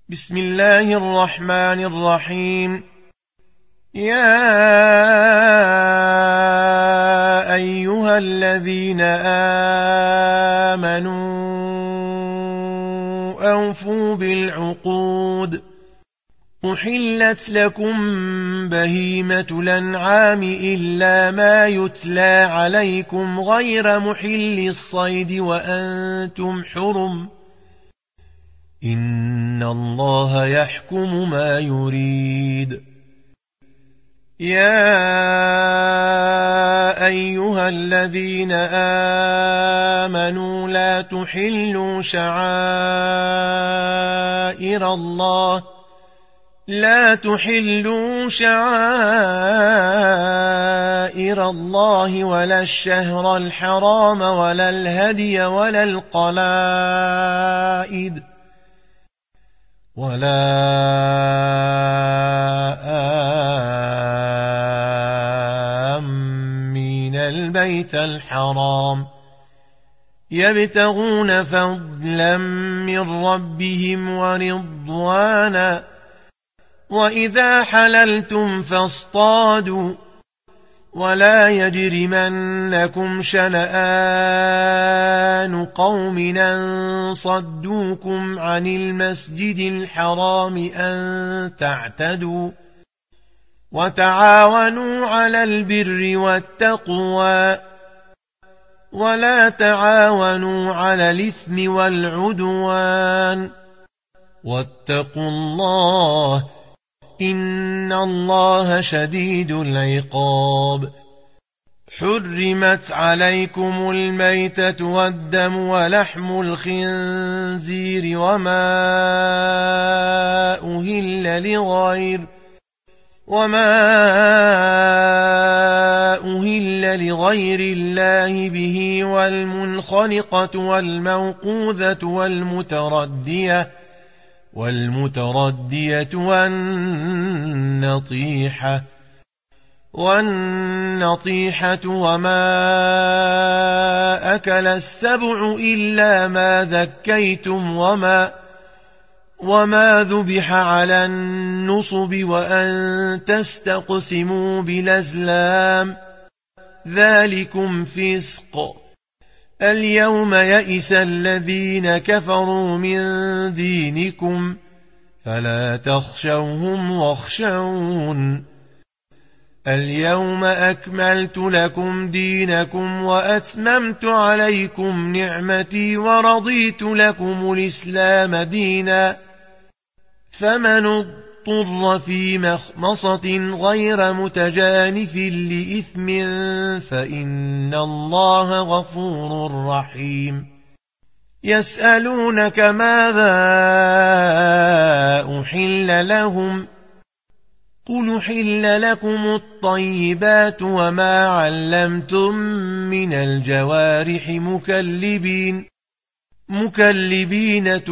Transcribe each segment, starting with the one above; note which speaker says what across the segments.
Speaker 1: بسم الله الرحمن الرحيم. يا أيها الذين آمنوا أوفوا بالعقود. أحلت لكم بهيمة الأنعام إلا ما يتلى عليكم غير محل الصيد وأنتم حرم، إن الله يحكم ما يريد. يا أيها الذين آمنوا لا تحلوا شعائر الله ولا الشهر الحرام ولا الهدي ولا القلائد ولا آمين البيت الحرام يبتغون فضلا من ربهم ورضوانا. وإذا حللتم فاصطادوا ولا يجرمنكم شنآن قوم أن صدوكم عن المسجد الحرام أن تعتدوا. وتعاونوا على البر والتقوى ولا تعاونوا على الإثم والعدوان، واتقوا الله إن الله شديد العقاب. حرمت عليكم الميتة والدم ولحم الخنزير وما أهل لغير الله به، والمنخنقة والموقوذة والمتردية والنطيحة وما أكل السبع إلا ما ذكيتم وما ذبح على النصب وأن تستقسموا بالأزلام، ذلكم فسق. اليوم يئس الذين كفروا من دينكم فلا تخشوهم واخشون. اليوم أكملت لكم دينكم وأتممت عليكم نعمتي ورضيت لكم الإسلام دينا. فمن اضطر في مخمصة غير متجانف لإثم فإن الله غفور رحيم. يسألونك ماذا أحل لهم، قل أحل لكم الطيبات وما علمتم من الجوارح مكلبين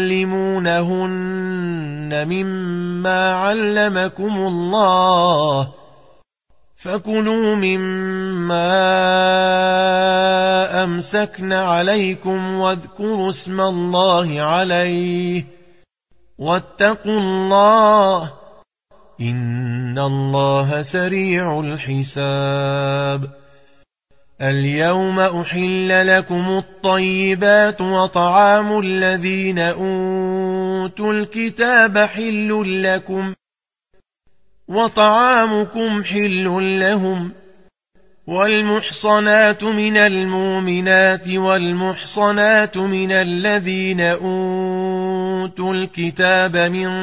Speaker 1: تعلمونهن مما علمكم الله، فكلوا مما أمسكن عليكم واذكروا اسم الله عليه واتقوا الله إن الله سريع الحساب. اليوم أحل لكم الطيبات وطعام الذين أوتوا الكتاب حل لكم وطعامكم حل لهم، والمحصنات من المؤمنات والمحصنات من الذين أوتوا الكتاب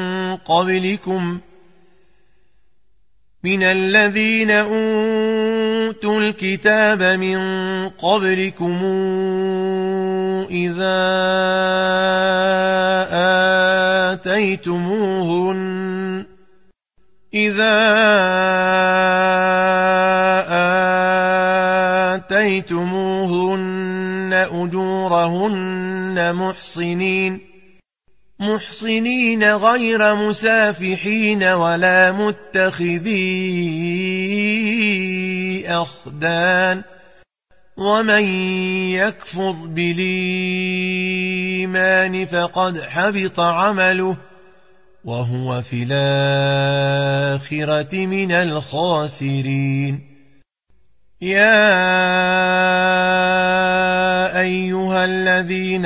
Speaker 1: من قبلكم إذا آتيتموهن أجورهن محصنين غير مسافحين ولا متخذي أخدان، ومن يكفر بالإيمان فقد حبط عمله وهو في الآخرة من الخاسرين. يا أيها الذين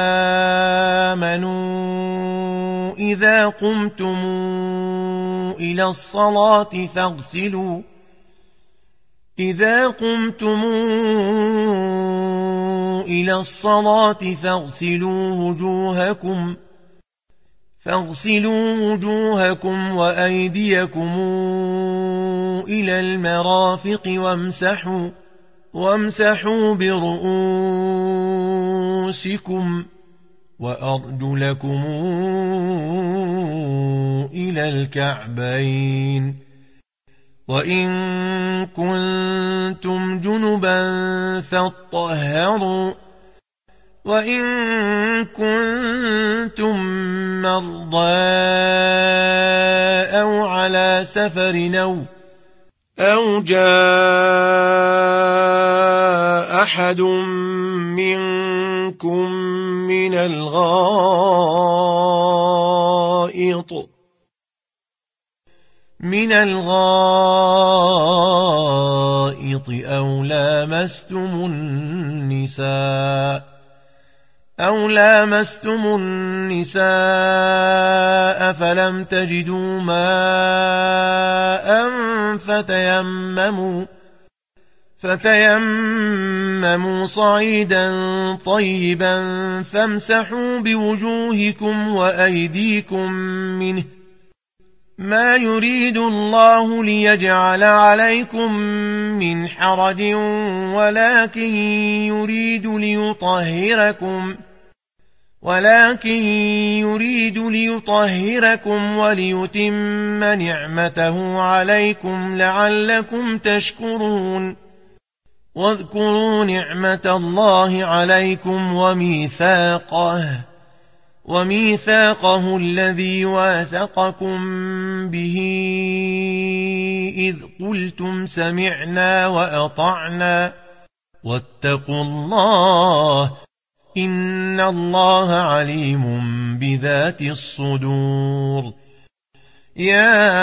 Speaker 1: آمنوا إذا قمتم إلى الصلاة فاغسلوا وجوهكم وأيديكم إلى المرافق وامسحوا برؤوسكم وأرجلكم إلى الكعبين، وإن كنتم جنبا فاطهروا، وإن كنتم مرضى أو على سفر أو جاء أحد منكم من الغائط أو لامستم النساء فلم تجدوا ماء فتيمموا صعيدا طيبا فامسحوا بوجوهكم وأيديكم منه، ما يريد الله ليجعل عليكم من حرج ولكن يريد ليطهركم وليتم نعمته عليكم لعلكم تشكرون. واذكروا نعمة الله عليكم وميثاقه الذي واثقكم به إذ قلتم سمعنا وأطعنا واتقوا الله إن الله عليم بذات الصدور. يا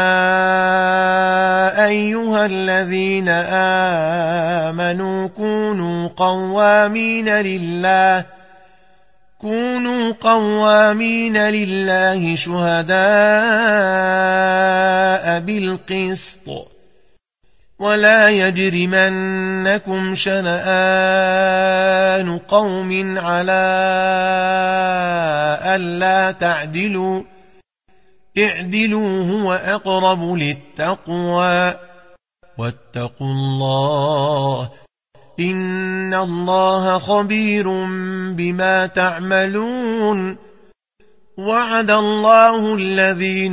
Speaker 1: أيها الذين آمنوا كونوا قوامين لله شهداء بالقسط، ولا يجرمنكم شنآن قوم على ألا تعدلوا، اعدلوا هو أقرب للتقوى، واتقوا الله إن الله خبير بما تعملون. وعد الله الذين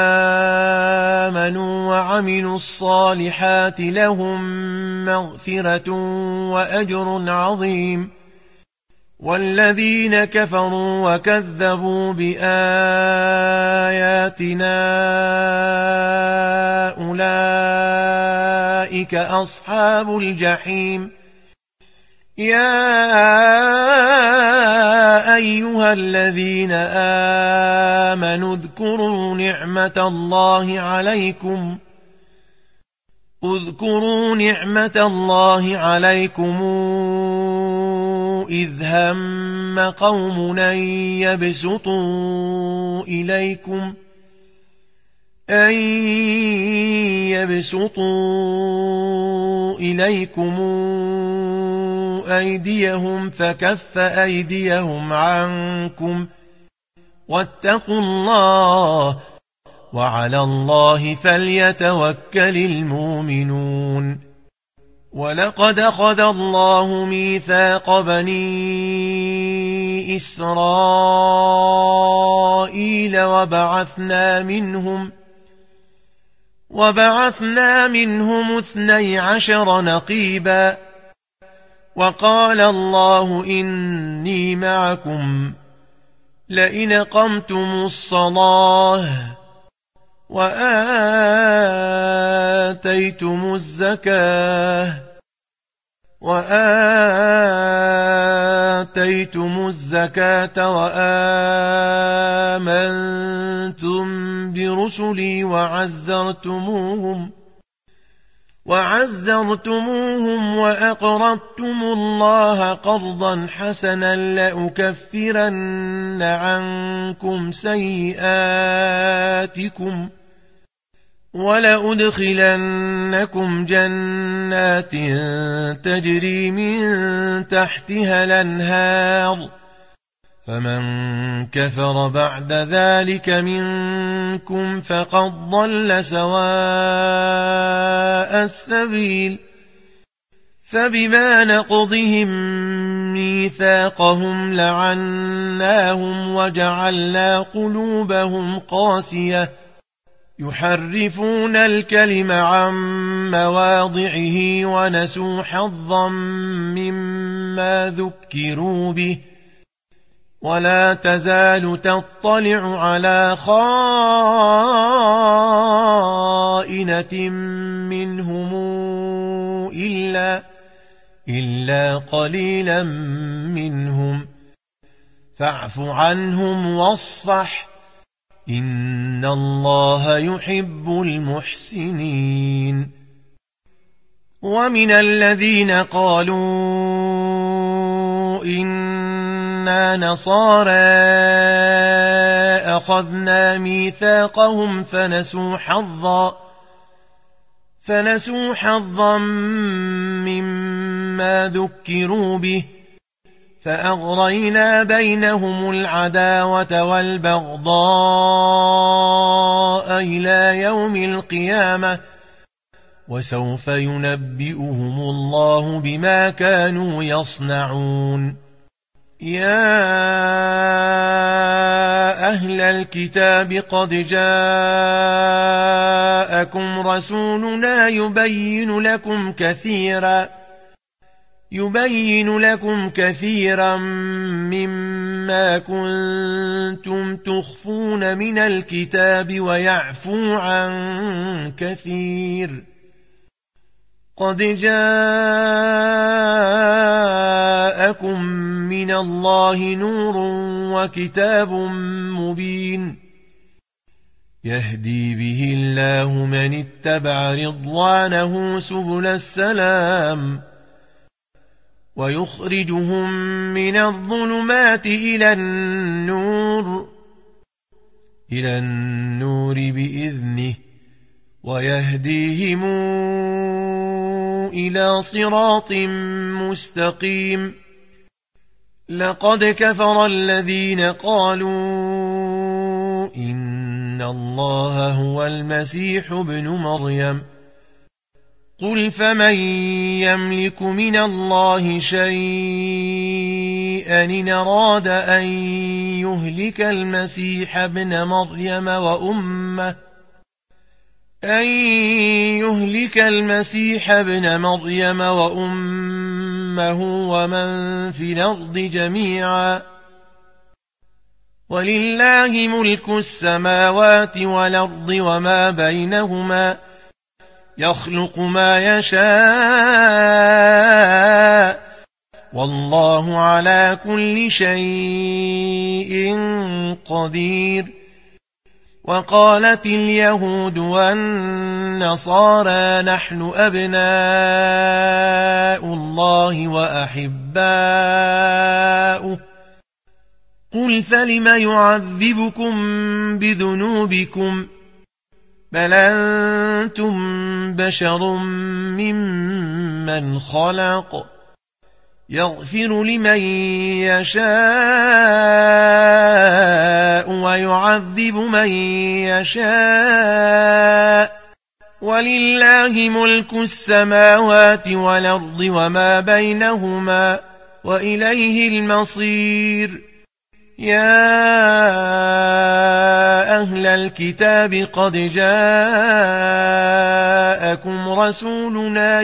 Speaker 1: آمنوا وعملوا الصالحات لهم مغفرة وأجر عظيم، والذين كفروا وكذبوا بآياتنا أولئك أصحاب الجحيم. يا أيها الذين آمنوا اذكروا نعمة الله عليكم إذ هم قوم أن يبسطوا إليكم أيديهم فكف أيديهم عنكم، واتقوا الله وعلى الله فليتوكل المؤمنون. ولقد أخذ الله ميثاق بني إسرائيل وبعثنا منهم 12 نقيبا، وقال الله إني معكم لئن أقمتم الصلاة وآتيتم الزكاة وآتيتم الزكاة وآمنتم برسلي وعزرتموهم وأقرضتم الله قرضا حسنا لأكفرن عنكم سيئاتكم ولأدخلنكم جنات تجري من تحتها الأنهار فمن كفر بعد ذلك منكم فقد ضل سواء السبيل فبما نقضهم ميثاقهم لعناهم وجعلنا قلوبهم قاسية يحرفون الكلم عن مواضعه ونسوا حظا مما ذكروا به ولا تزال تطلع على خائنة منهم إلا قليلا منهم فاعف عنهم واصفح إن الله يحب المحسنين ومن الذين قالوا إنا نصارى أخذنا ميثاقهم فنسوا حظا مما ذكروا به فأغرينا بينهم العداوة والبغضاء إلى يوم القيامة وسوف ينبئهم الله بما كانوا يصنعون يا أهل الكتاب قد جاءكم رسولنا يبين لكم كثيرا مما كنتم تخفون من الكتاب ويعفو عن كثير قد جاءكم من الله نور وكتاب مبين يهدي به الله من اتبع رضوانه سبل السلام ويخرجهم من الظلمات إلى النور بإذنه ويهديهم إلى صراط مستقيم لقد كفر الذين قالوا إن الله هو المسيح ابن مريم قل فمن يملك من الله شيئا إن أراد أن يهلك المسيح ابن مريم وأمه ومن في الأرض جميعا ولله ملك السماوات والأرض وما بينهما يخلق ما يشاء والله على كل شيء قدير وقالت اليهود والنصارى نحن أبناء الله وأحباؤه قل فلم يعذبكم بذنوبكم بل أنتم بشر ممن خلق يغفر لمن يشاء ويعذب من يشاء ولله ملك السماوات والأرض وما بينهما وإليه المصير يا أهل الكتاب قد جاءكم رسولنا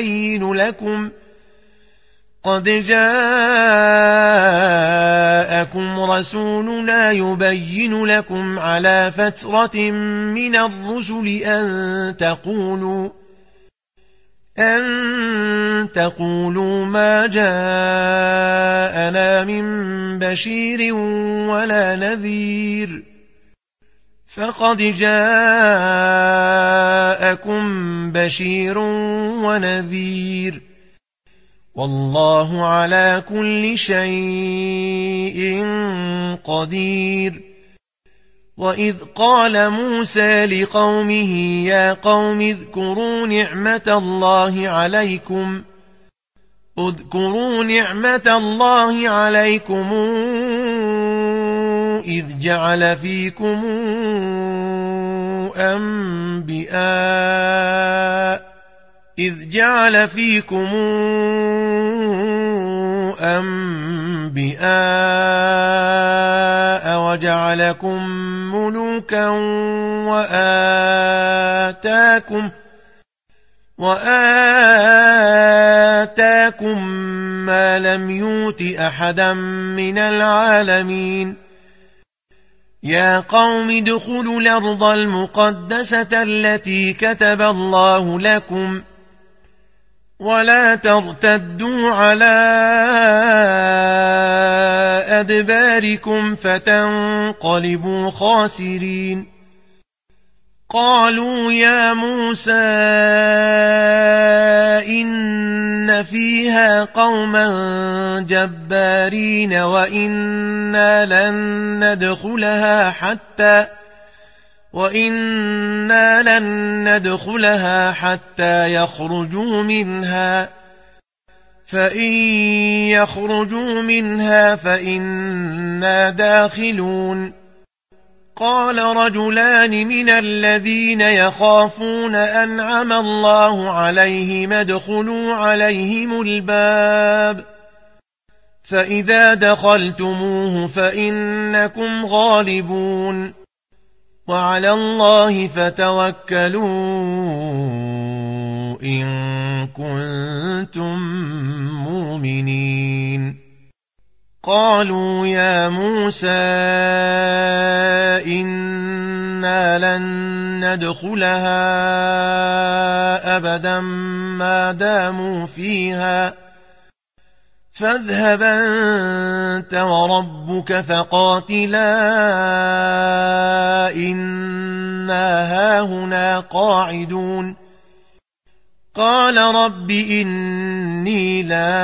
Speaker 1: يبين لكم على فترة من الرسل أن تقولوا ما جاءنا من بشير ولا نذير فقد جاءكم بشير ونذير والله على كل شيء قدير وإذ قال موسى لقومه يا قوم اذكروا نعمة الله عليكم إذ جعل فيكم أنبياء وجعلكم ملوكا وآتاكم ما لم يؤت أحدا من العالمين يا قوم ادخلوا الأرض المقدسة التي كتب الله لكم ولا ترتدوا على أدباركم فتنقلبوا خاسرين قالوا يا موسى إن فيها قوما جبارين وإنا لن ندخلها حتى يخرجوا منها فإن يخرجوا منها فإنا داخلون قال رجلان من الذين يخافون أنعم الله عليهم ادخلوا عليهم الباب فإذا دخلتموه فإنكم غالبون وعلى الله فتوكلوا إن كنتم مؤمنين قالوا يا موسى إنا لن ندخلها أبدا ما داموا فيها فاذهب أنت وربك فقاتلا إنا هاهنا قاعدون قال رب إني لا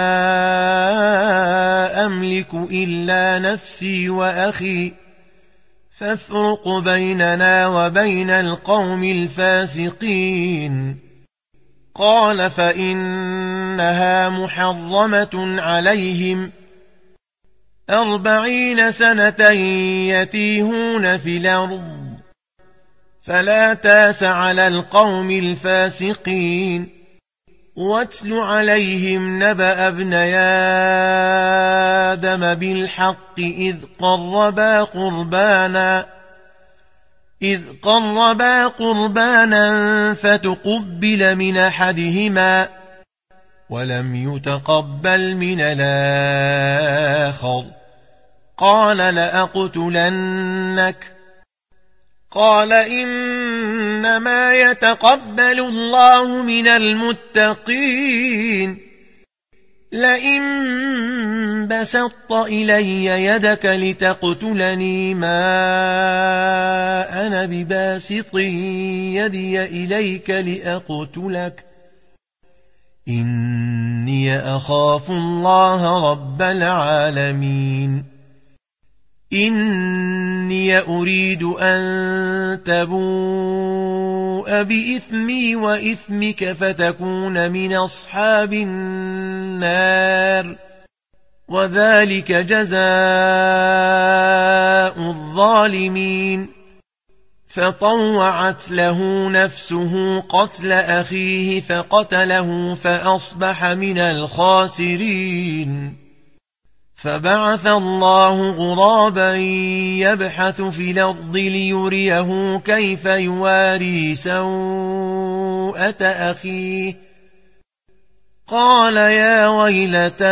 Speaker 1: أملك إلا نفسي وأخي فافرق بيننا وبين القوم الفاسقين قال فإنها محرمة عليهم 40 سنة يتيهون في الأرض فلا تاس على القوم الفاسقين واتل عليهم نبأ ابني آدم بالحق إذ قربا قربانا فتقبل من أحدهما ولم يتقبل من الآخر قال لأقتلنك قال إنما يتقبل الله من المتقين لئن بسطت إلي يدك لتقتلني ما أنا بباسط يدي إليك لأقتلك إني أخاف الله رب العالمين إني أريد أن تبوء بإثمي وإثمك فتكون من أصحاب النار وذلك جزاء الظالمين فطوعت له نفسه قتل أخيه فقتله فأصبح من الخاسرين فبعث الله غرابا يبحث في الأرض ليريه كيف يواري سوءة أخيه قال يا ويلتى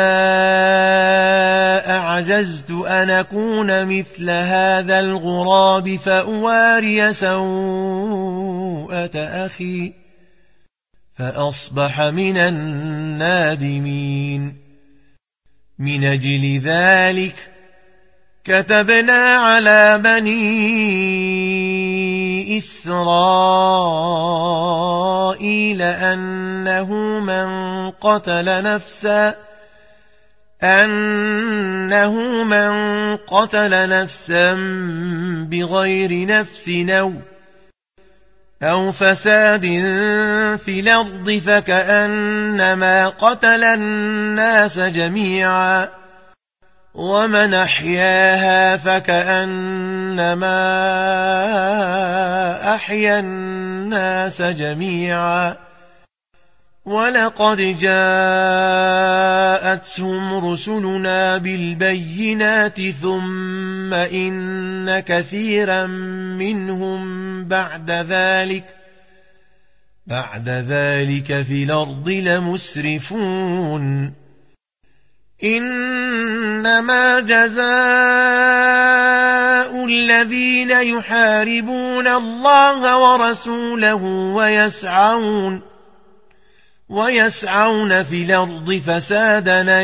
Speaker 1: أعجزت أن أكون مثل هذا الغراب فأواري سوءة أخي فأصبح من النادمين. من أجل ذلك كتبنا على بني إسرائيل أنه من قتل نفسا بغير نفس أو فساد في الأرض فكأنما قتل الناس جميعا، ومن أحياها فكأنما أحيا الناس جميعا. ولقد جاءتهم رسلنا بالبينات ثم إن كثيرا منهم بعد ذلك في الأرض لمسرفون. إنما جزاء الذين يحاربون الله ورسوله ويسعون في الأرض فسادا أن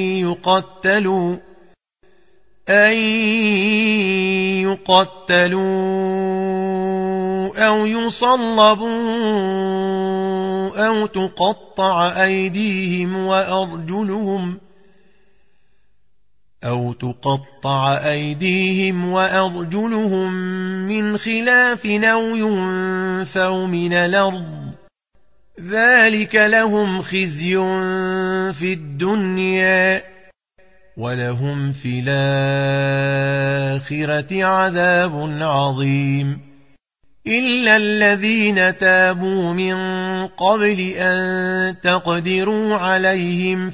Speaker 1: يقتلوا أو يصلبوا أو تقطع أيديهم وأرجلهم من خلاف أو ينفوا من الأرض. ذلك لهم خزي في الدنيا ولهم في الآخرة عذاب عظيم. إلا الذين تابوا من قبل أن تقدروا عليهم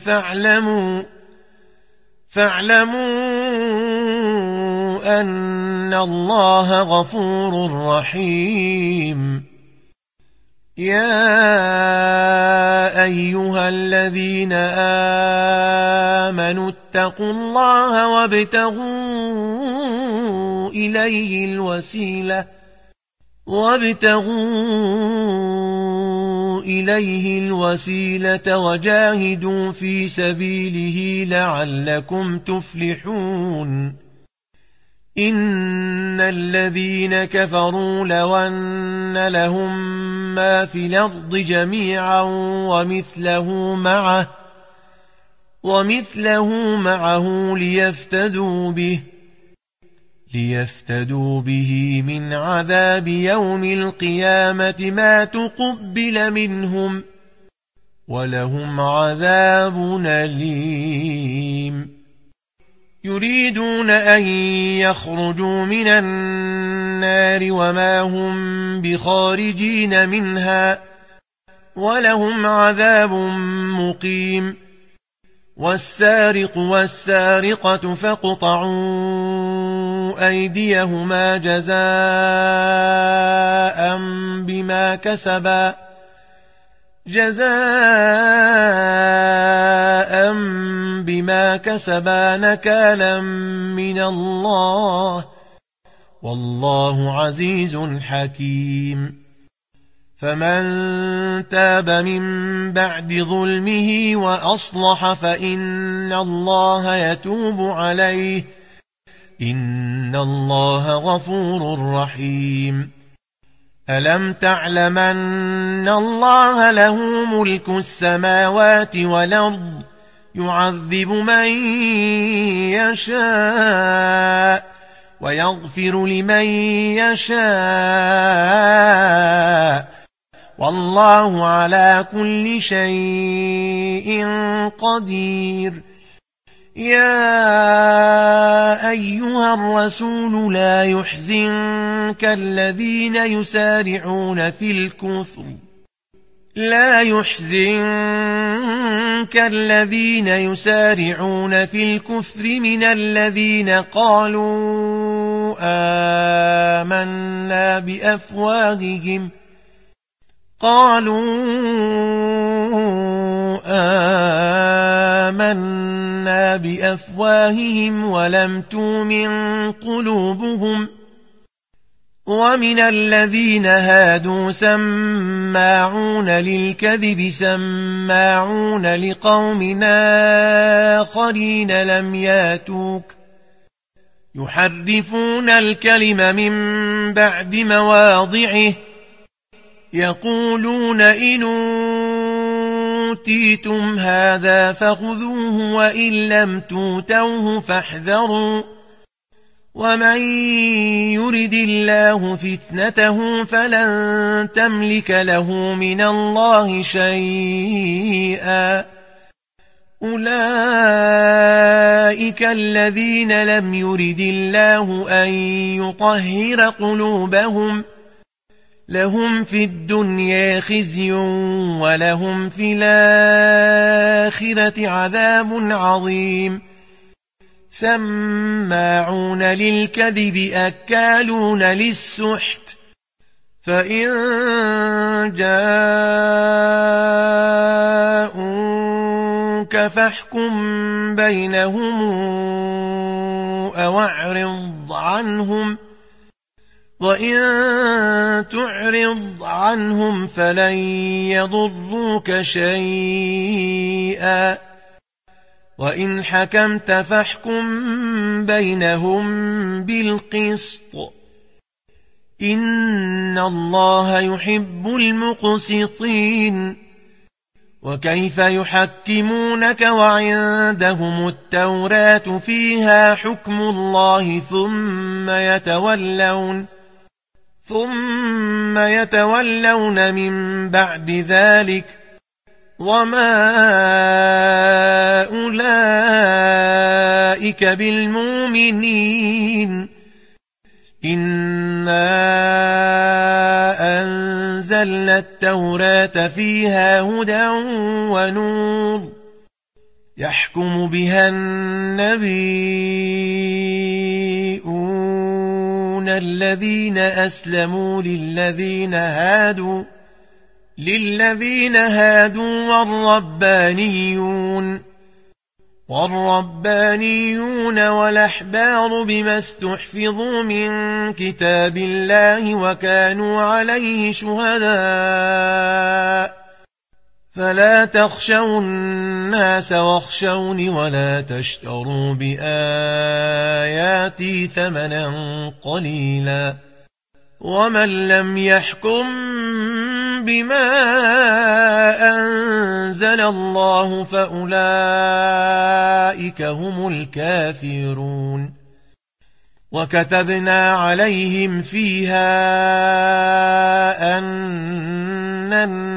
Speaker 1: فاعلموا أن الله غفور رحيم. يا أيها الذين آمنوا اتقوا الله وابتغوا إليه الوسيلة وجاهدوا في سبيله لعلكم تفلحون. إن الذين كفروا لو أن لهم ما في الأرض جميعا ومثله معه ليفتدوا به من عذاب يوم القيامة ما تقبل منهم ولهم عذاب أليم. يريدون أن يخرجوا من النار وما هم بخارجين منها ولهم عذاب مقيم. والسارق والسارقة فاقطعوا أيديهما جزاء بما كسبا نكالا من الله والله عزيز حكيم. فمن تاب من بعد ظلمه وأصلح فإن الله يتوب عليه إن الله غفور رحيم. ألم تعلم أن الله له ملك السماوات والأرض يعذب من يشاء ويغفر لمن يشاء والله على كل شيء قدير. يا أيها الرسول لا يحزنك الذين يسارعون في الكفر من الذين قالوا آمنا بأفواههم ولم تؤمن قلوبهم ومن الذين هادوا سماعون للكذب سماعون لقوم آخرين لم ياتوك يحرفون الكلم من بعد مواضعه يقولون إن أوتيتم هذا فخذوه وإن لم توتوه فاحذروا ومن يرد الله فتنته فلن تملك له من الله شيئا أولئك الذين لم يرد الله أن يطهر قلوبهم لهم في الدنيا خزي ولهم في الآخرة عذاب عظيم سماعون للكذب أكالون للسحت فإن جاءوك فاحكم بينهم أو أعرض عنهم وإن تعرض عنهم فلن يضروك شيئا وإن حكمت فاحكم بينهم بالقسط إن الله يحب المقسطين وكيف يحكمونك وعندهم التوراة فيها حكم الله ثم يتولون من بعد ذلك وما أولئك بالمؤمنين إنا أنزلنا التوراة فيها هدى ونور يحكم بها النبيون الذين أسلموا للذين هادوا والربانيون والأحبار بما استحفظوا من كتاب الله وكانوا عليه شهداء فلا تخشوا الناس واخشوني ولا تشتروا بآياتي ثمنا قليلا ومن لم يحكم بما أنزل الله فأولئك هم الكافرون وكتبنا عليهم فيها أن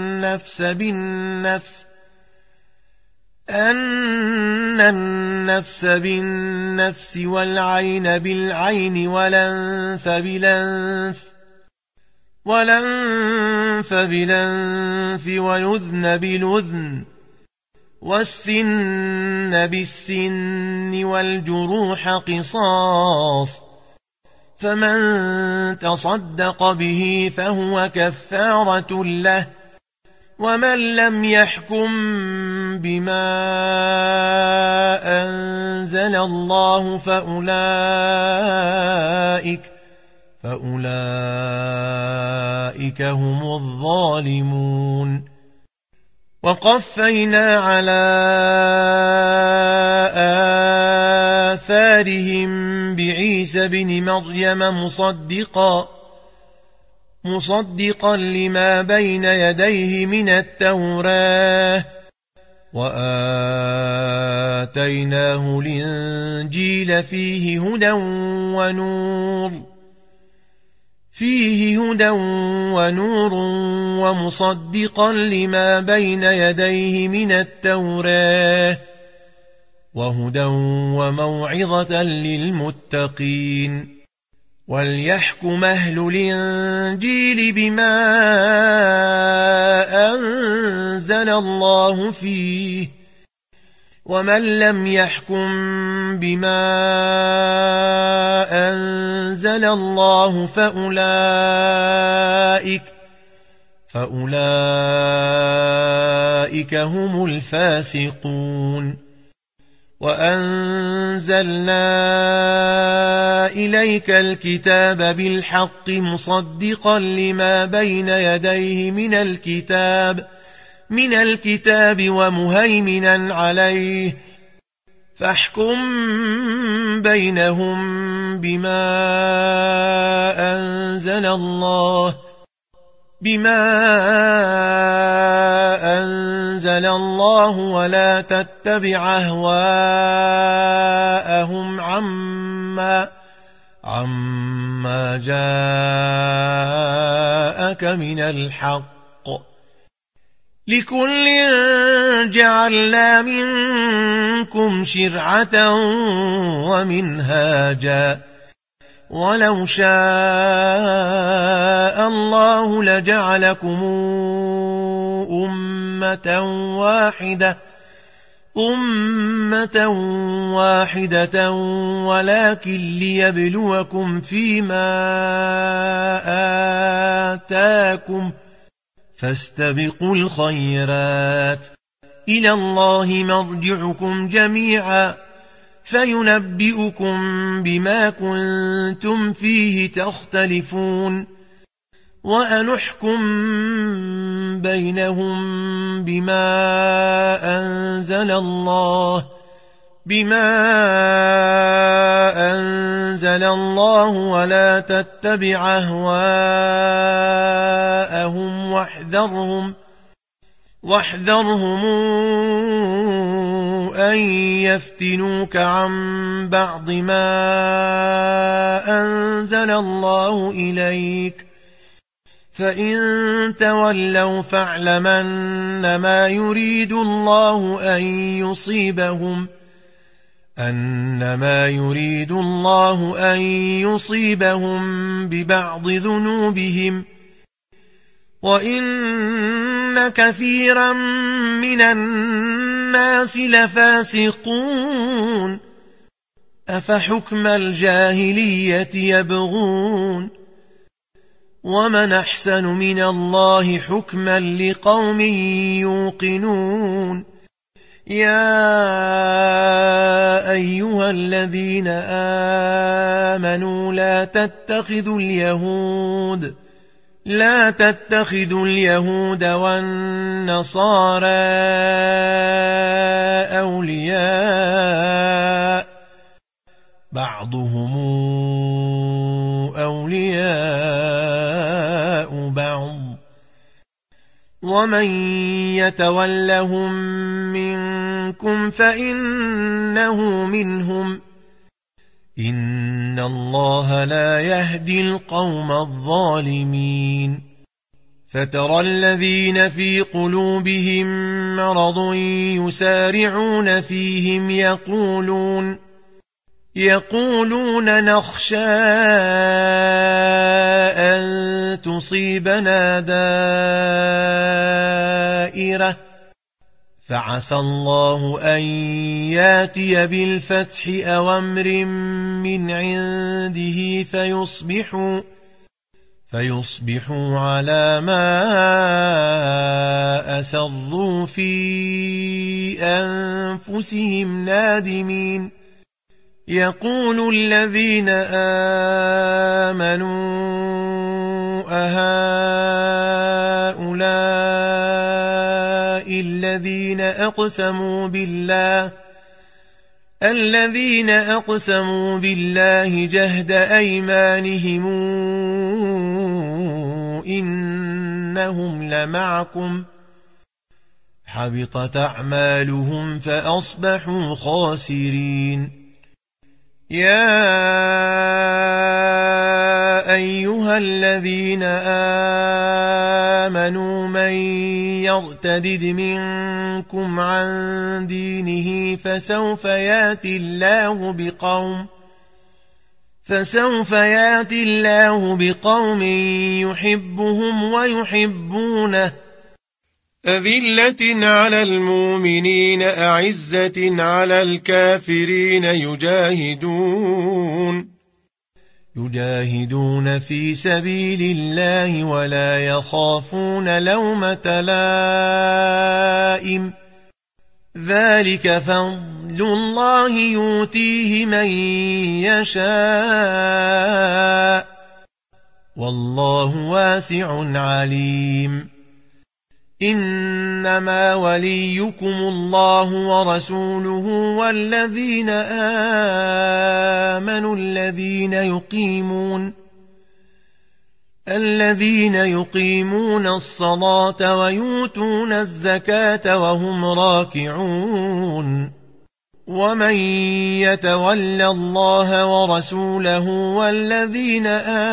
Speaker 1: النفس بالنفس والعين بالعين والأنف بالأنف والأذن بالأذن والسن بالسن والجروح قصاص فمن تصدق به فهو كفارة له ومن لم يحكم بما أنزل الله فأولئك هم الظالمون وقفينا على آثارهم بعيسى بن مريم مصدقا لما بين يديه من التوراة وآتيناه الإنجيل فيه هدى ونور ومصدقا لما بين يديه من التوراة وهدى وموعظة للمتقين وليحكم أهل الإنجيل بما أنزل الله فيه ومن لم يحكم بما أنزل الله فأولئك هم الفاسقون وأنزلنا إليك الكتاب بالحق مصدقا لما بين يديه من الكتاب ومهيمنا عليه فاحكم بينهم بما أنزل الله ولا تتبع أهواءهم عما جاءك من الحق لكل جعلنا منكم شرعة ومنهاجا ولو شاء الله لجعلكم أمة واحدة ولكن ليبلوكم فيما آتاكم فاستبقوا الخيرات إلى الله مرجعكم جميعا فينبئكم بما كنتم فيه تختلفون وأنحكم بينهم بما أنزل الله ولا تتبع أهواءهم واحذرهم أن يفتنوك عن بعض ما أنزل الله إليك فإن تولوا فاعلم أنما يريد الله أن يصيبهم ببعض ذنوبهم وإن كثيرا من الناس لفاسقون أفحكم الجاهلية يبغون ومن أحسن من الله حكما لقوم يوقنون يا أيها الذين آمنوا لا تتخذوا اليهود والنصارى أولياء بعضهم أولياء بعض ومن يتولهم منكم فإنه منهم إن الله لا يهدي القوم الظالمين فترى الذين في قلوبهم مرض يسارعون فيهم يقولون نخشى أن تصيبنا دائرة فعسى الله أن ياتي بالفتح أو أمر من عنده فيصبحوا على ما أسروا في أنفسهم نادمين يقول الذين آمنوا أهؤلاء الذين أقسموا بالله جهد أيمانهم إنهم لمعكم حبطت أعمالهم فأصبحوا خاسرين يا أيها الذين آمنوا من يرتد منكم عن دينه فسوف يأتي الله بقوم يحبهم ويحبونه أذلة على المؤمنين أعزة على الكافرين يجاهدون في سبيل الله ولا يخافون لومة لائم ذلك فضل الله يؤتيه من يشاء والله واسع عليم إنما وليكم الله ورسوله والذين آمنوا الذين يقيمون الصلاة ويؤتون الزكاة وهم راكعون ومن يتول الله ورسوله والذين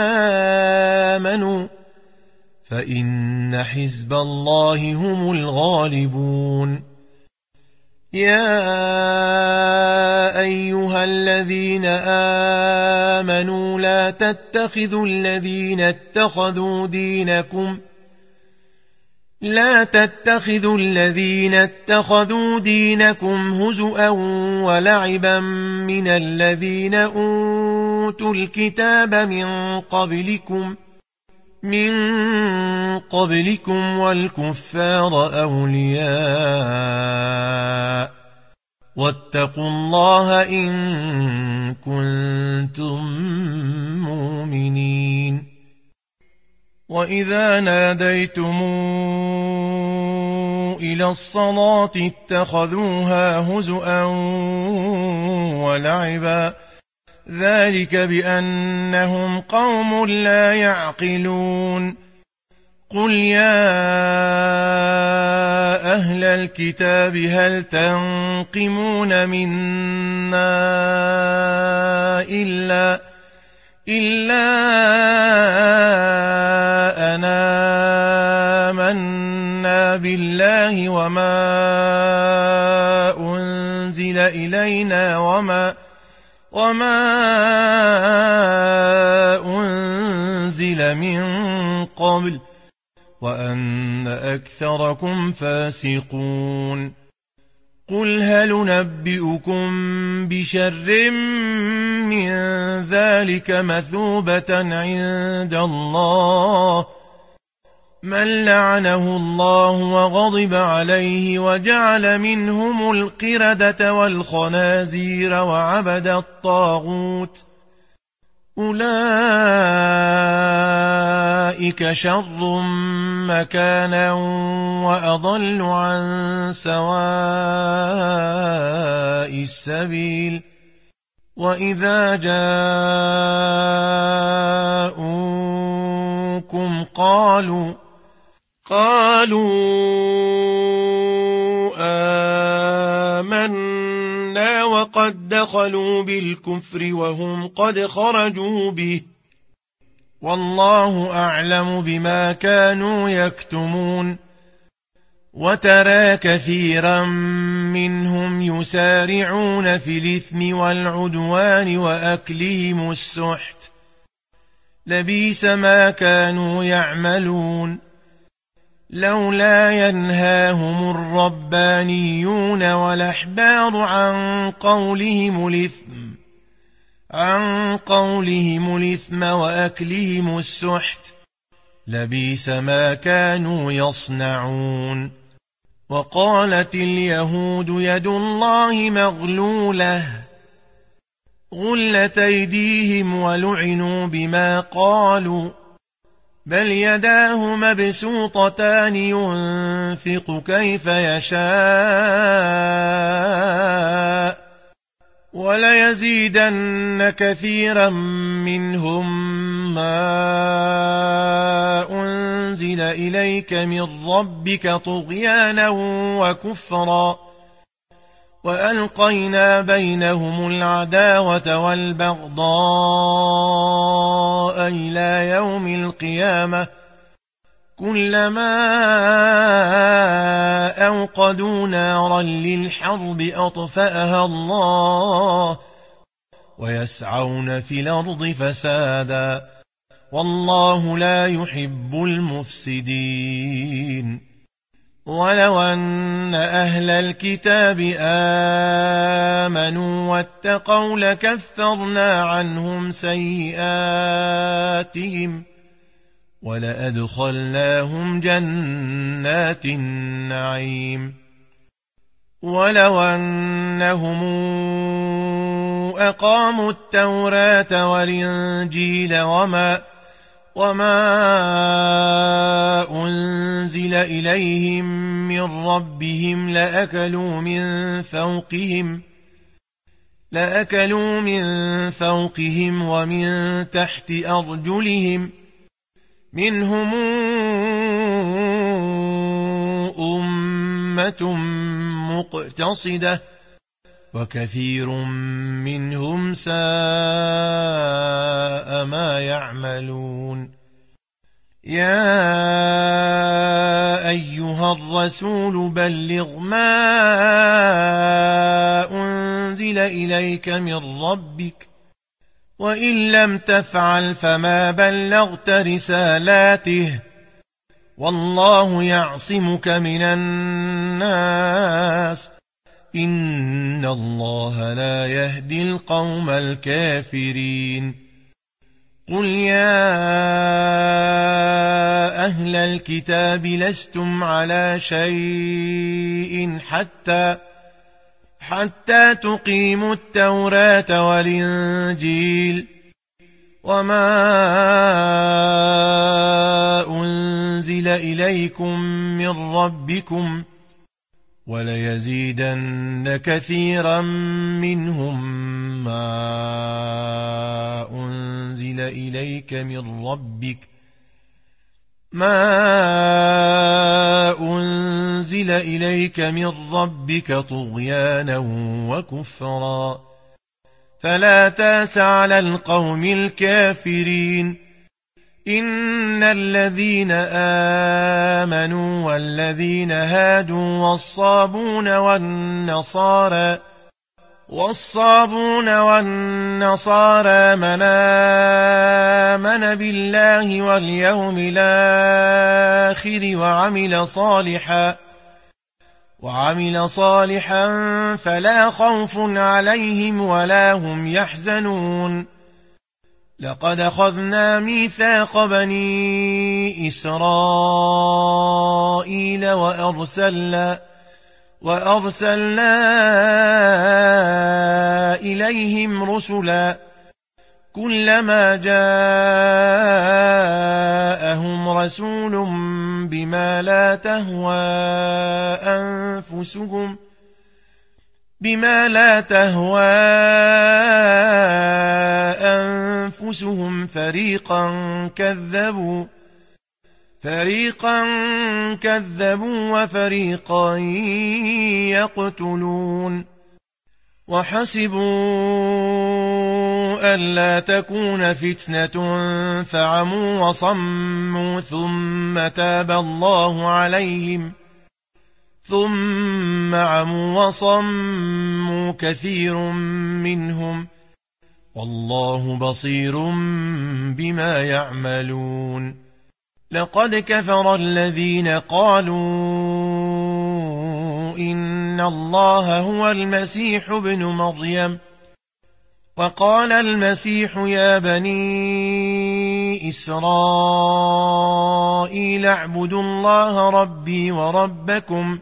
Speaker 1: آمنوا فإن حزب الله هم الغالبون يا أيها الذين آمنوا لا تتخذوا الذين اتخذوا دينكم هزؤا ولعبا من الذين أوتوا الكتاب من قبلكم والكفار أولياء واتقوا الله إن كنتم مؤمنين وإذا ناديتم إلى الصلاة اتخذوها هزؤا ولعبا ذلك بأنهم قوم لا يعقلون قل يا أهل الكتاب هل تنقمون منا إلا أنا آمنا بالله وما أنزل إلينا وما أنزل من قبل وأن أكثركم فاسقون قل هل ننبئكم بشر من ذلك مثوبة عند الله من لعنه الله وغضب عليه وجعل منهم القردة والخنازير وعبد الطاغوت أولئك شر مكانا وأضل عن سواء السبيل وإذا جاءوكم قالوا آمنا وقد دخلوا بالكفر وهم قد خرجوا به والله أعلم بما كانوا يكتمون وترى كثيرا منهم يسارعون في الإثم والعدوان وأكلهم السحت لبئس ما كانوا يعملون لولا ينهاهم الربانيون والأحبار عن قولهم الإثم وأكلهم السحت لبئس ما كانوا يصنعون وقالت اليهود يد الله مغلولة غلت أيديهم ولعنوا بما قالوا بل يداه مبسوطتان ينفق كيف يشاء وليزيدن كثيرا منهم ما أنزل إليك من ربك طغيانا وكفرا وألقينا بينهم العداوة والبغضاء إلى يوم القيامة كلما أوقدوا نارا للحرب أطفأها الله ويسعون في الأرض فسادا والله لا يحب المفسدين ولو أن أهل الكتاب آمنوا واتقوا لكفرنا عنهم سيئاتهم ولأدخلناهم جنات النعيم ولو أنهم أقاموا التوراة والإنجيل وما أنزل إليهم من ربهم لأكلوا من فوقهم ومن تحت أرجلهم منهم أمة مقتصدة وكثير منهم ساء ما يعملون يا أيها الرسول بلغ ما أنزل إليك من ربك وإن لم تفعل فما بلغت رسالاته والله يعصمك من الناس إن الله لا يهدي القوم الكافرين قل يا أهل الكتاب لستم على شيء حتى تقيموا التوراة والإنجيل وما أنزل إليكم من ربكم وليزيدن كثيرا منهم ما أنزل إليك من ربك طغيانا وكفرا فلا تأس على القوم الكافرين إن الذين آمنوا والذين هادوا والصابون والنصارى من آمن بالله واليوم الآخر وعمل صالحا فلا خوف عليهم ولا هم يحزنون لقد أخذنا ميثاق بني إسرائيل وأرسلنا إليهم رسلا كلما جاءهم رسول بما لا تهوى أنفسهم فريقا كذبوا وفريقا يقتلون وحسبوا ألا تكون فتنة فعموا وصموا ثم عموا وصموا كثير منهم والله بصير بما يعملون لقد كفر الذين قالوا إن الله هو المسيح ابن مريم وقال المسيح يا بني إسرائيل اعبدوا الله ربي وربكم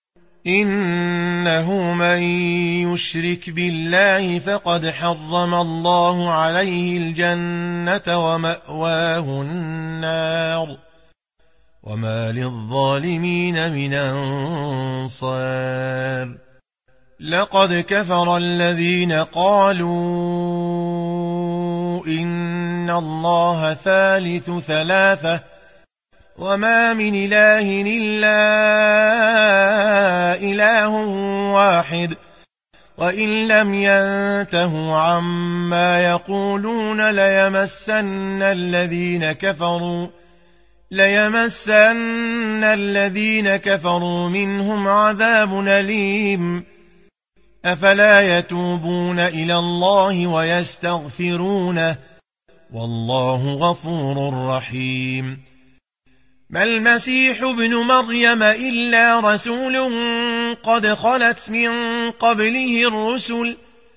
Speaker 1: إنه من يشرك بالله فقد حرم الله عليه الجنة ومأواه النار وما للظالمين من أنصار لقد كفر الذين قالوا إن الله ثالث ثلاثة وما من إله إلا إله واحد وإن لم ينتهوا عما يقولون ليمسن الذين كفروا منهم عذاب أليم أفلا يتوبون إلى الله ويستغفرونه والله غفور رحيم ما المسيح ابن مريم إلا رسول قد خلت من قبله الرسل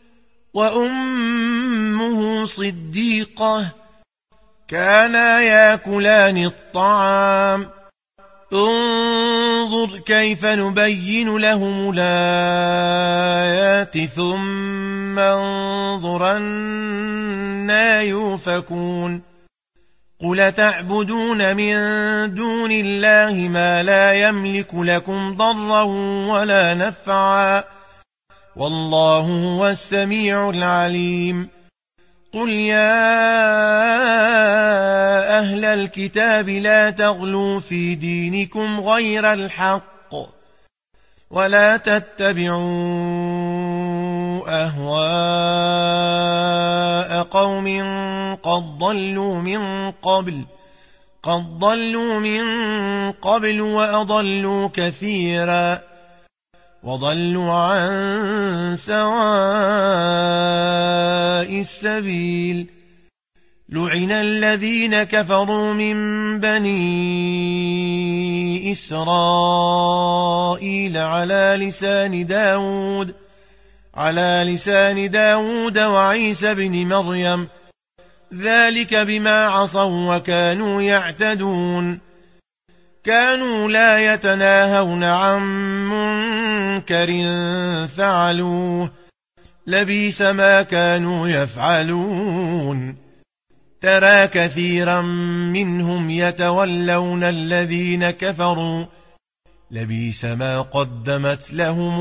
Speaker 1: وأمه صديقة كانا ياكلان الطعام انظر كيف نبين لهم الآيات ثم انظر أنى يؤفكون قل تعبدون من دون الله ما لا يملك لكم ضرا ولا نفعا والله هو السميع العليم قل يا أهل الكتاب لا تغلوا في دينكم غير الحق ولا تتبعوا أهواء قوم قد ضلوا من قبل وأضلوا كثيرا وضلوا عن سواء السبيل لعن الذين كفروا من بني إسرائيل على لسان داود وعيسى بن مريم ذلك بما عصوا وكانوا يعتدون كانوا لا يتناهون عن منكر فعلوه لبئس ما كانوا يفعلون ترى كثيرا منهم يتولون الذين كفروا لبئس ما قدمت لهم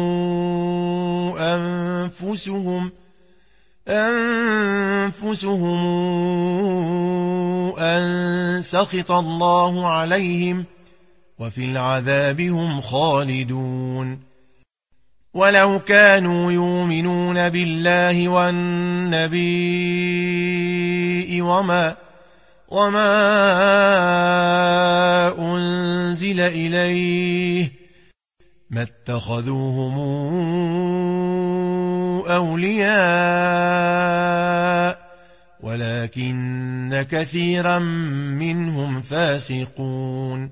Speaker 1: أنفسهم أن سخط الله عليهم وفي العذاب هم خالدون ولو كانوا يؤمنون بالله والنبي وما أنزل إليه ما اتخذوهم أولياء ولكن كثيرا منهم فاسقون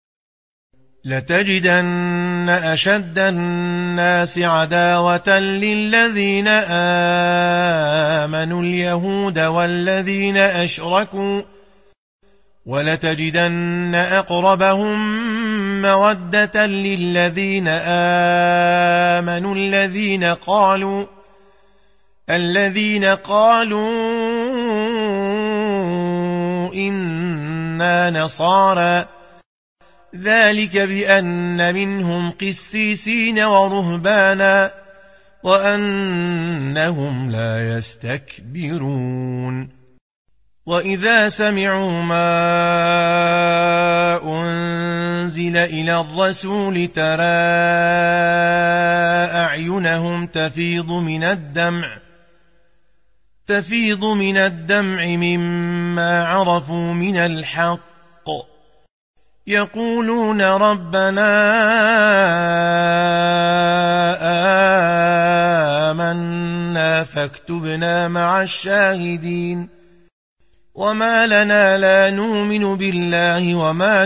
Speaker 1: لتجدن أشد الناس عداوة للذين آمنوا اليهود والذين أشركوا ولتجدن أقربهم مودة للذين آمنوا الذين قالوا إنا نصارى ذلك بأن منهم قسيسين ورهبانا وأنهم لا يستكبرون وإذا سمعوا ما أنزل إلى الرسول ترى أعينهم تفيض من الدمع مما عرفوا من الحق يقولون ربنا آمنا فاكتبنا مع الشاهدين وما لنا لا نؤمن بالله وما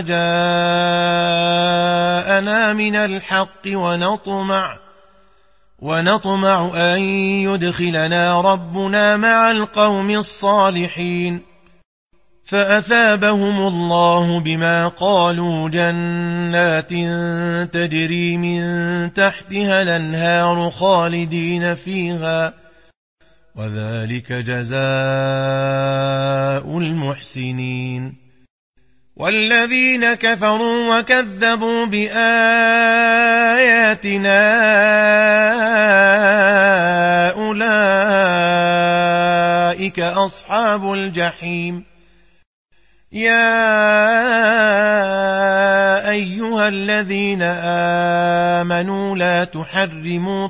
Speaker 1: جاءنا من الحق ونطمع أن يدخلنا ربنا مع القوم الصالحين فأثابهم الله بما قالوا جنات تجري من تحتها الأنهار خالدين فيها وذلك جزاء المحسنين والذين كفروا وكذبوا بآياتنا أولئك أصحاب الجحيم يا أيها الذين آمنوا لا تحرموا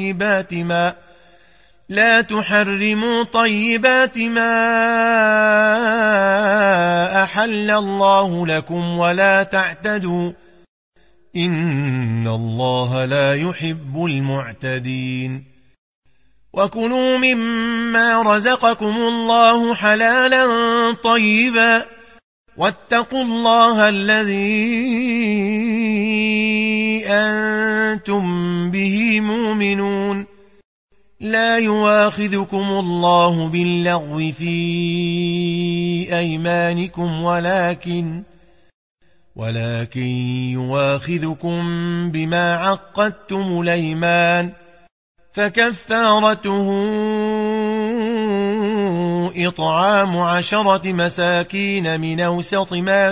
Speaker 1: طيبات ما أحل الله لكم ولا تعتدوا إن الله لا يحب المعتدين وكلوا مما رزقكم الله حلالا طيبا واتقوا الله الذي أنتم به مؤمنون لا يواخذكم الله باللغو في أيمانكم ولكن يواخذكم بما عقدتم الأيمان، فكفارته إطعام 10 مساكين من أوسط ما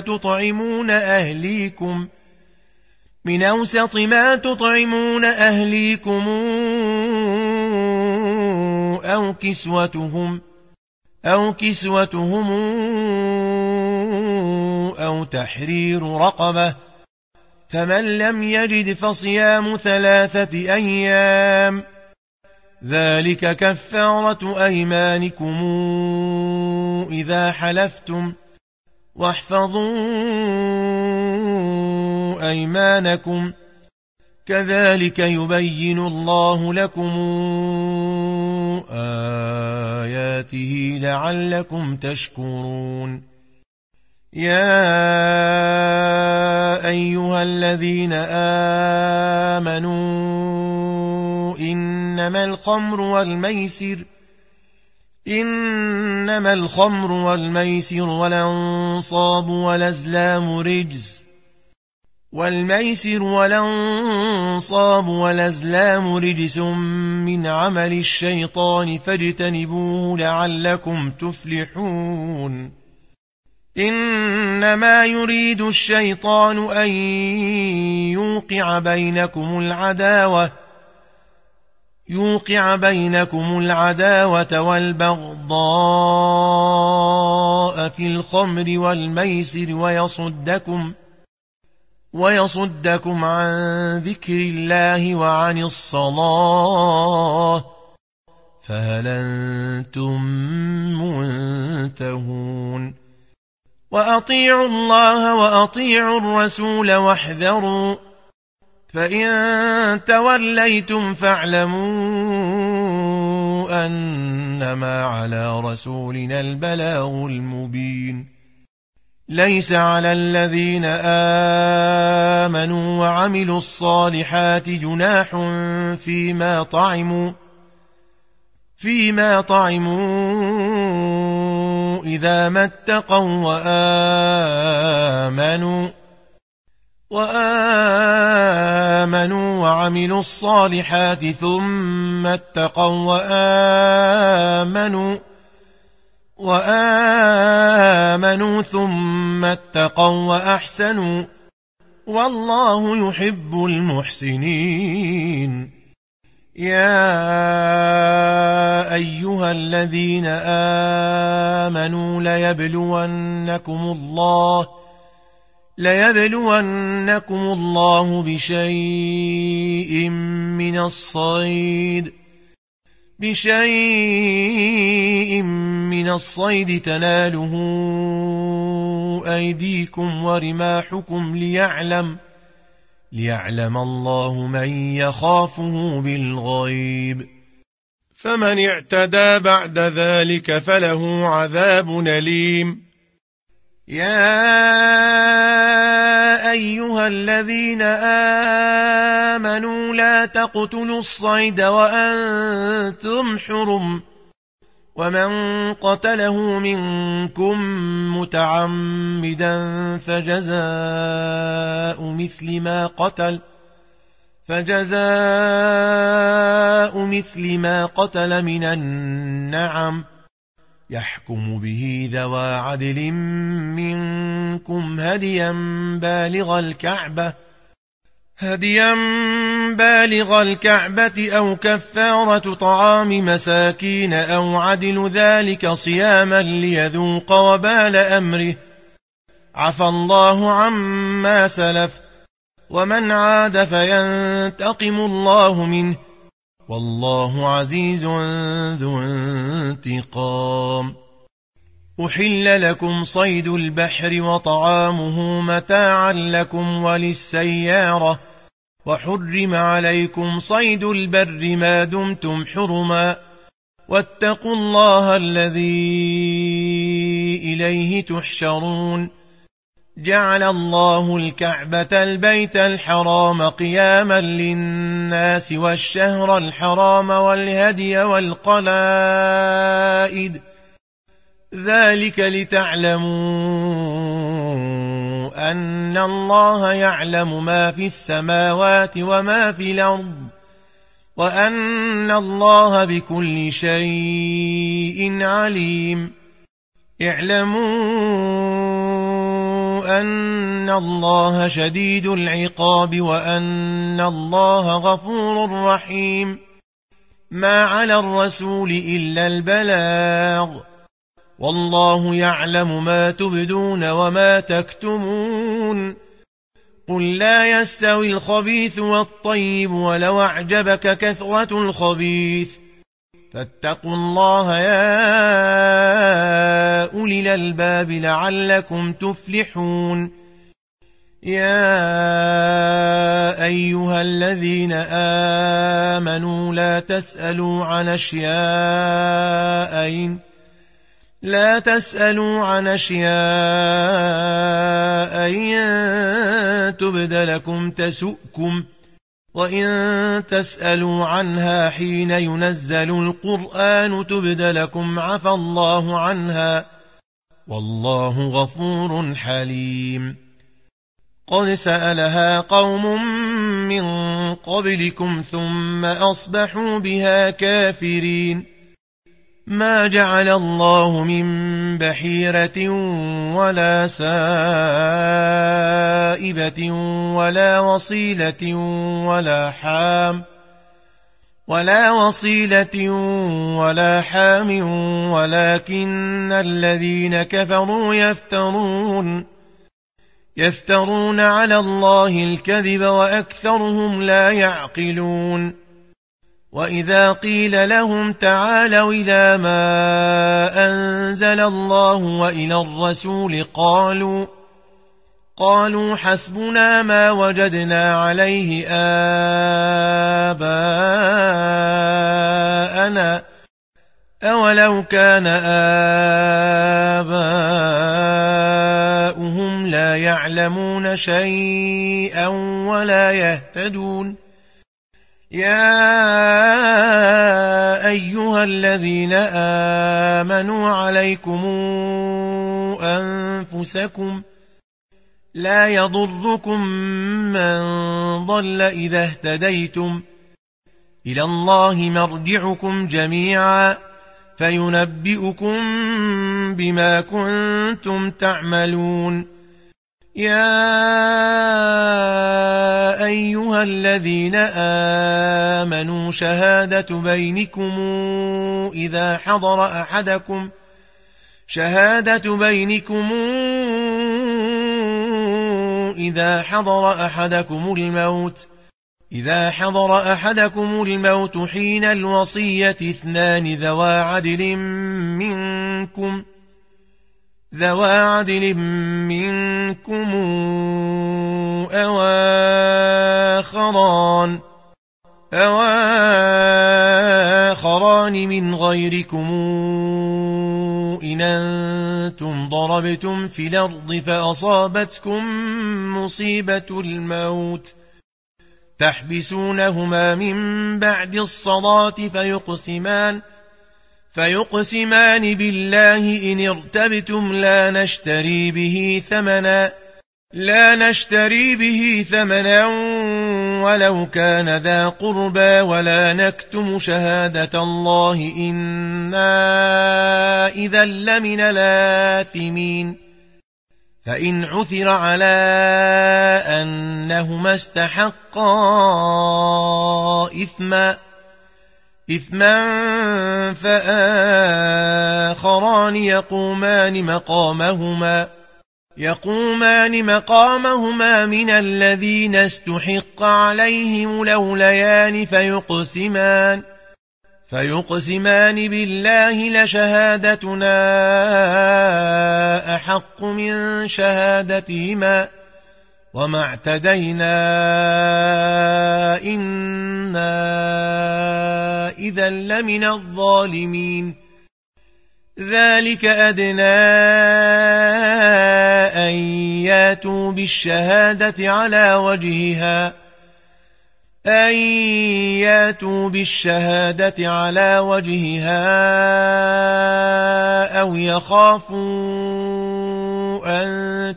Speaker 1: تطعمون أهليكم أو كسوتهم أو تحرير رقبة، فمن لم يجد فصيام 3 أيام، ذلك كفارة أيمانكم إذا حلفتم، واحفظوا أيمانكم، كذلك يبين الله لكم آياته لعلكم تشكرون. يا أيها الذين آمنوا إنما الخمر والميسر والأنصاب والأزلام رجس من عمل الشيطان فاجتنبوه لعلكم تفلحون. إنما يريد الشيطان أن يوقع بينكم العداوة والبغضاء في الخمر والميسر ويصدكم عن ذكر الله وعن الصلاة، فهل أنتم منتهون؟ وأطيعوا الله وأطيعوا الرسول واحذروا، فإن توليتم فاعلموا أنما على رسولنا البلاغ المبين. ليس على الذين آمنوا وعملوا الصالحات جناح فيما طعموا إذا ما اتقوا وآمنوا وعملوا الصالحات ثم اتقوا وآمنوا ثم اتقوا وأحسنوا، والله يحب المحسنين. يا أيها الذين آمنوا ليبلونكم الله بشيء من الصيد تناله أيديكم ورماحكم ليعلم الله من يخافه بالغيب، فمن اعتدى بعد ذلك فله عذاب أليم. يا أيها الذين آمنوا لا تقتلوا الصيد وأنتم حرم، ومن قتله منكم متعمدا فجزاء مثل ما قتل من النعم، يحكم به ذوى عدل منكم هديا بالغ الكعبة أو كفارة طعام مساكين أو عدل ذلك صياما ليذوق وبال أمره، عفى الله عما سلف، ومن عاد فينتقم الله منه، والله عزيز ذو انتقام. أحل لكم صيد البحر وطعامه متاعا لكم وللسيارة، وحرم عليكم صيد البر ما دمتم حرما، واتقوا الله الذي إليه تحشرون. جعل الله الكعبة البيت الحرام قياما للناس والشهر الحرام والهدي والقلائد، ذلك لتعلموا أن الله يعلم ما في السماوات وما في الأرض وأن الله بكل شيء عليم اعلموا أن الله شديد العقاب وأن الله غفور رحيم ما على الرسول إلا البلاغ والله يعلم ما تبدون وما تكتمون قل لا يستوي الخبيث والطيب ولو أعجبك كثرة الخبيث فاتقوا الله يا أولي الألباب لعلكم تفلحون يا أيها الذين آمنوا لا تسألوا عن أشياء إن تبد لكم تسؤكم وإن تسألوا عنها حين ينزل القرآن تبد لكم عفى الله عنها والله غفور حليم قد سألها قوم من قبلكم ثم أصبحوا بها كافرين ما جعل الله من بحيرة ولا سائبة ولا وصيلة ولا حام ولكن الذين كفروا يفترون على الله الكذب وأكثرهم لا يعقلون وإذا قيل لهم تعالوا إلى ما أنزل الله وإلى الرسول قالوا حسبنا ما وجدنا عليه آباءنا أولو كان آباؤهم لا يعلمون شيئا ولا يهتدون يا أيها الذين آمنوا عليكم أنفسكم لا يضركم من ضل إذا اهتديتم إلى الله مرجعكم جميعا فينبئكم بما كنتم تعملون يا أيها الذين آمنوا شهادة بينكم إذا حضر أحدكم الموت حين الوصية اثنان ذوى عدل منكم أو آخران من غيركم إن أنتم ضربتم في الأرض فأصابتكم مصيبة الموت تحبسونهما من بعد الصلاة فيقسمان بالله إن ارتبتم لا نشتري به ثمنا ولو كان ذا قربى ولا نكتم شهادة الله إنا إذا لمن الآثمين فإن عثر على أنهما استحقا إثما فآخران يقومان مقامهما من الذين استحق عليهم الأوليان فيقسمان بالله لشهادتنا أحق من شهادتهما وما اعتدينا إنا إذا لمن الظالمين ذلك أدنى أن ياتوا بالشهادة على وجهها أن ياتوا بالشهادة على وجهها أو يخافوا أن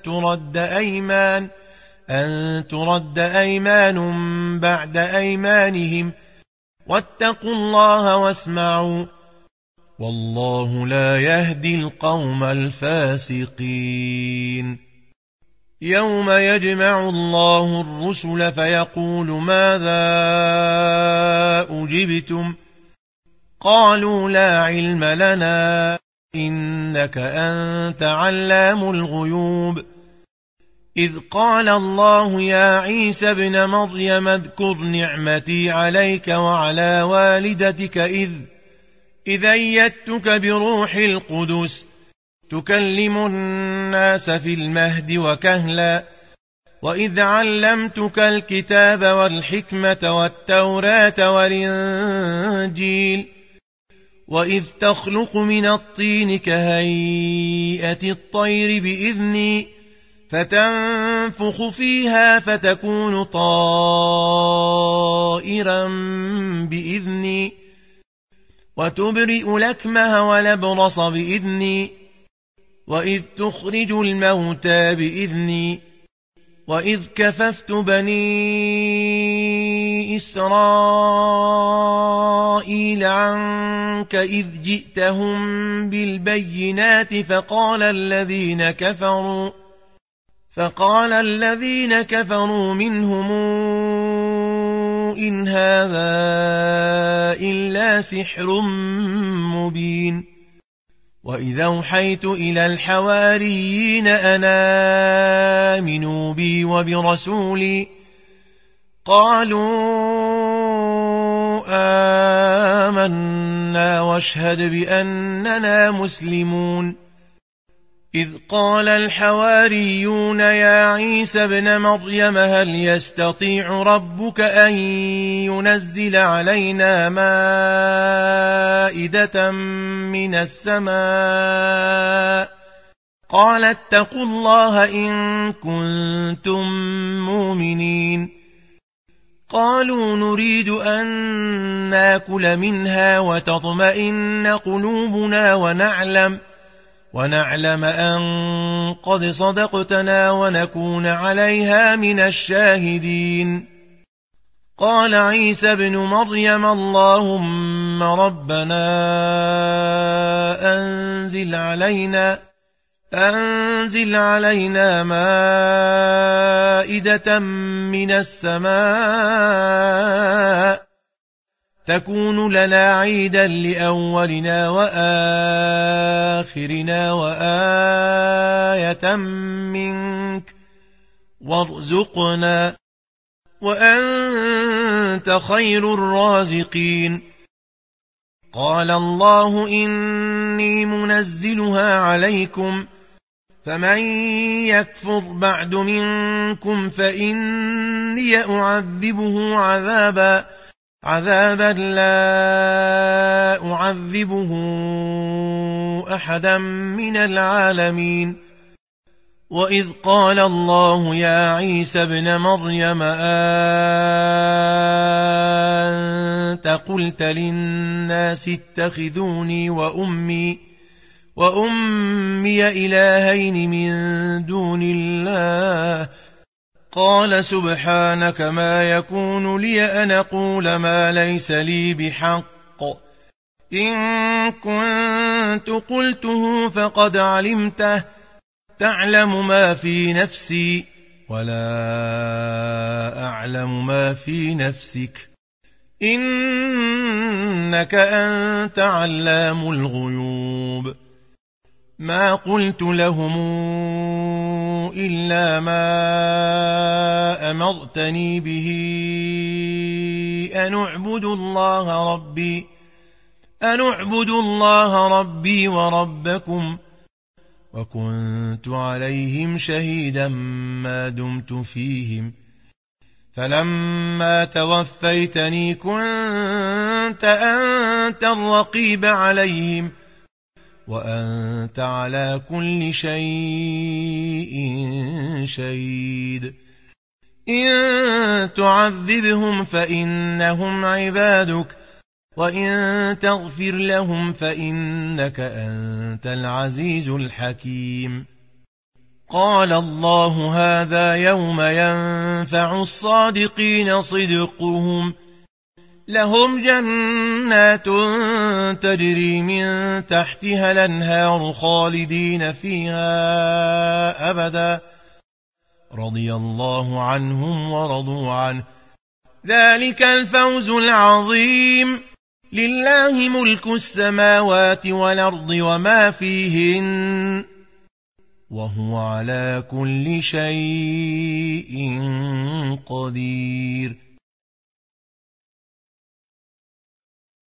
Speaker 1: ترد أيمان بعد أيمانهم واتقوا الله واسمعوا والله لا يهدي القوم الفاسقين يوم يجمع الله الرسل فيقول ماذا أجبتم قالوا لا علم لنا إنك أنت علام الغيوب إذ قال الله يا عيسى ابن مريم اذكر نعمتي عليك وعلى والدتك إذ أيدتك بروح القدس تكلم الناس في المهد وكهلا وإذ علمتك الكتاب والحكمة والتوراة والإنجيل وإذ تخلق من الطين كهيئة الطير بإذني فتنفخ فيها فتكون طائرا بإذني وتبرئ الأكمه والأبرص بإذني وإذ تخرج الموتى بإذني وإذ كففت بني إسرائيل عنك إذ جئتهم بالبينات فقال الذين كفروا منهم إن هذا إلا سحر مبين وإذا أوحيت إلى الحواريين أن آمنوا بي وبرسولي قالوا آمنا واشهد بأننا مسلمون إذ قال الحواريون يا عيسى ابن مريم هل يستطيع ربك أن ينزل علينا مائدة من السماء قال اتقوا الله إن كنتم مؤمنين قالوا نريد أن ناكل منها وتطمئن قلوبنا ونعلم أن قد صدقتنا ونكون عليها من الشاهدين قال عيسى ابن مريم اللهم ربنا أنزل علينا مائدة من السماء تكون لنا عيدا لأولنا وآخرنا وآية منك وارزقنا وأنت خير الرازقين قال الله إني منزلها عليكم فمن يكفر بعد منكم فإني أعذبه عذابا لا أعذبه أحدا من العالمين وإذ قال الله يا عيسى ابن مريم أنت قلت للناس اتخذوني وأمي إلهين من دون الله قال سبحانك ما يكون لي أن أقول ما ليس لي بحق إن كنت قلته فقد علمته تعلم ما في نفسي ولا أعلم ما في نفسك إنك أنت علام الغيوب ما قلت لهم إلا ما أمرتني به أن اعبدوا الله ربي وربكم وكنت عليهم شهيدا ما دمت فيهم فلما توفيتني كنت أنت الرقيب عليهم وأنت على كل شيء شهيد إن تعذبهم فإنهم عبادك وإن تغفر لهم فإنك أنت العزيز الحكيم. قال الله هذا يوم ينفع الصادقين صدقهم لهم جنات تجري من تحتها الأنهار خالدين فيها أبدا رضي الله عنهم ورضوا عنه ذلك الفوز العظيم. لله ملك السماوات والأرض وما فيهن وهو على كل شيء قدير.